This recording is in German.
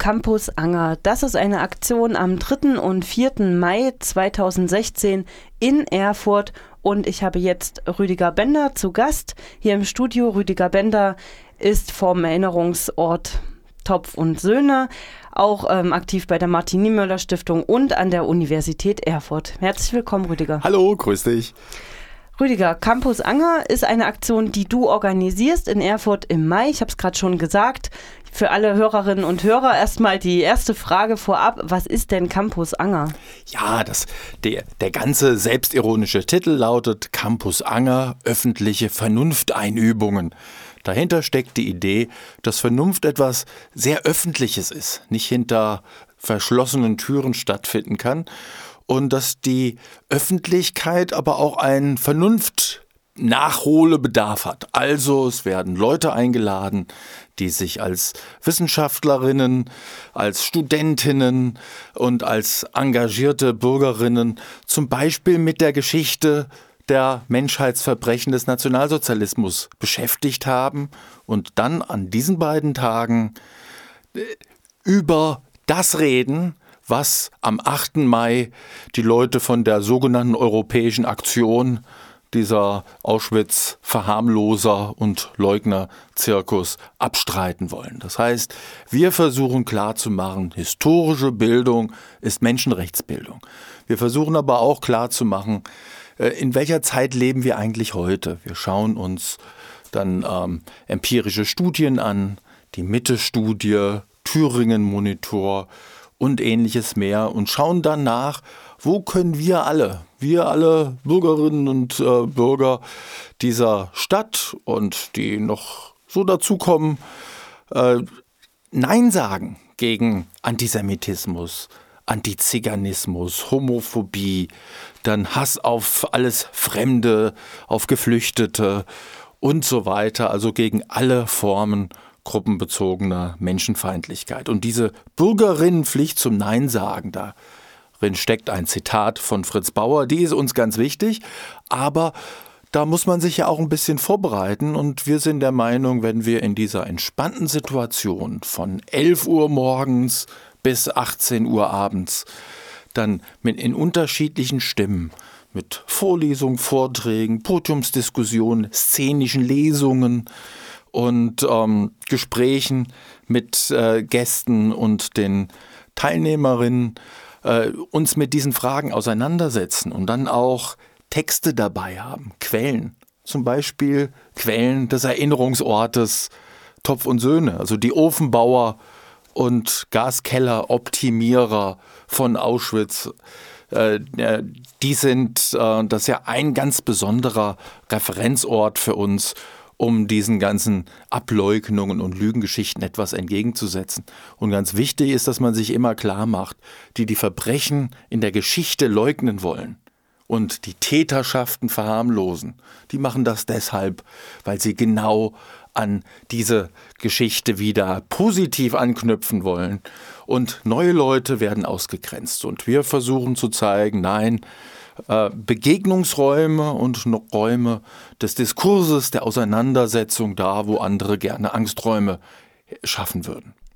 Campus Anger. Das ist eine Aktion am 3. und 4. Mai 2016 in Erfurt. Und ich habe jetzt Rüdiger Bender zu Gast hier im Studio. Rüdiger Bender ist vom Erinnerungsort Topf und Söhne, auch aktiv bei der Martin-Niemöller-Stiftung und an der Universität Erfurt. Herzlich willkommen, Rüdiger. Hallo, grüß dich. Rüdiger, Campus Anger ist eine Aktion, die du organisierst in Erfurt im Mai. Ich habe es gerade schon gesagt. Für alle Hörerinnen und Hörer erstmal die erste Frage vorab. Was ist denn Campus Anger? Ja, der ganze selbstironische Titel lautet Campus Anger, öffentliche Vernunfteinübungen. Dahinter steckt die Idee, dass Vernunft etwas sehr Öffentliches ist, nicht hinter verschlossenen Türen stattfinden kann und dass die Öffentlichkeit aber auch einen Vernunftnachholbedarf hat. Also es werden Leute eingeladen, die sich als Wissenschaftlerinnen, als Studentinnen und als engagierte Bürgerinnen zum Beispiel mit der Geschichte der Menschheitsverbrechen des Nationalsozialismus beschäftigt haben und dann an diesen beiden Tagen über das reden, was am 8. Mai die Leute von der sogenannten Europäischen Aktion, dieser Auschwitz-Verharmloser und Leugner-Zirkus, abstreiten wollen. Das heißt, wir versuchen klarzumachen, historische Bildung ist Menschenrechtsbildung. Wir versuchen aber auch klarzumachen, in welcher Zeit leben wir eigentlich heute? Wir schauen uns dann empirische Studien an, die Mitte-Studie, Thüringen-Monitor und ähnliches mehr und schauen dann nach, wo können wir alle Bürgerinnen und Bürger dieser Stadt und die noch so dazukommen, Nein sagen gegen Antisemitismus, Antiziganismus, Homophobie, dann Hass auf alles Fremde, auf Geflüchtete und so weiter, also gegen alle Formen gruppenbezogener Menschenfeindlichkeit. Und diese Bürgerinnenpflicht zum Nein sagen, darin steckt ein Zitat von Fritz Bauer, die ist uns ganz wichtig, aber da muss man sich ja auch ein bisschen vorbereiten und wir sind der Meinung, wenn wir in dieser entspannten Situation von 11 Uhr morgens bis 18 Uhr abends dann in unterschiedlichen Stimmen mit Vorlesungen, Vorträgen, Podiumsdiskussionen, szenischen Lesungen und Gesprächen mit Gästen und den Teilnehmerinnen uns mit diesen Fragen auseinandersetzen und dann auch Texte dabei haben, Quellen, zum Beispiel Quellen des Erinnerungsortes Topf und Söhne, also die Ofenbauer und Gaskelleroptimierer von Auschwitz. Die sind das ist ja ein ganz besonderer Referenzort für uns, um diesen ganzen Ableugnungen und Lügengeschichten etwas entgegenzusetzen. Und ganz wichtig ist, dass man sich immer klar macht, die Verbrechen in der Geschichte leugnen wollen und die Täterschaften verharmlosen, die machen das deshalb, weil sie genau an diese Geschichte wieder positiv anknüpfen wollen. Und neue Leute werden ausgegrenzt. Und wir versuchen zu zeigen, nein, Begegnungsräume und Räume des Diskurses, der Auseinandersetzung da, wo andere gerne Angsträume schaffen würden.